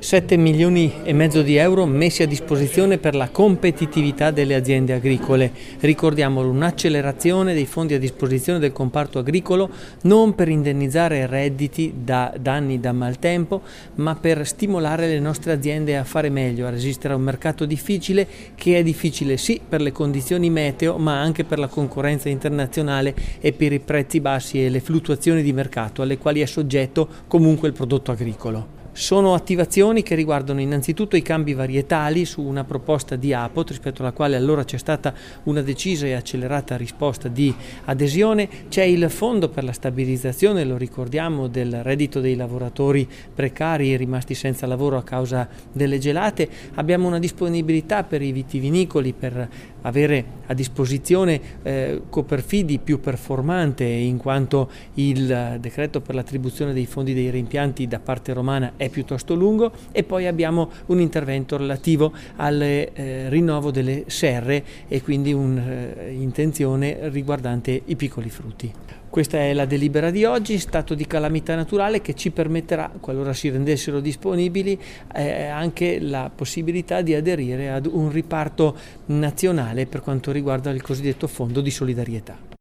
7 milioni e mezzo di euro messi a disposizione per la competitività delle aziende agricole. Ricordiamolo, un'accelerazione dei fondi a disposizione del comparto agricolo non per indennizzare redditi da danni da maltempo, ma per stimolare le nostre aziende a fare meglio, a resistere a un mercato difficile, che è difficile sì per le condizioni meteo, ma anche per la concorrenza internazionale e per i prezzi bassi e le fluttuazioni di mercato alle quali è soggetto comunque il prodotto agricolo. Sono attivazioni che riguardano innanzitutto i cambi varietali su una proposta di APOT, rispetto alla quale allora c'è stata una decisa e accelerata risposta di adesione. C'è il fondo per la stabilizzazione, lo ricordiamo, del reddito dei lavoratori precari rimasti senza lavoro a causa delle gelate. Abbiamo una disponibilità per i vitivinicoli per avere a disposizione Coperfidi più performante, in quanto il decreto per l'attribuzione dei fondi dei rimpianti da parte romana è piuttosto lungo, e poi abbiamo un intervento relativo al rinnovo delle serre e quindi un'intenzione riguardante i piccoli frutti. Questa è la delibera di oggi, stato di calamità naturale, che ci permetterà, qualora si rendessero disponibili, anche la possibilità di aderire ad un riparto nazionale per quanto riguarda il cosiddetto fondo di solidarietà.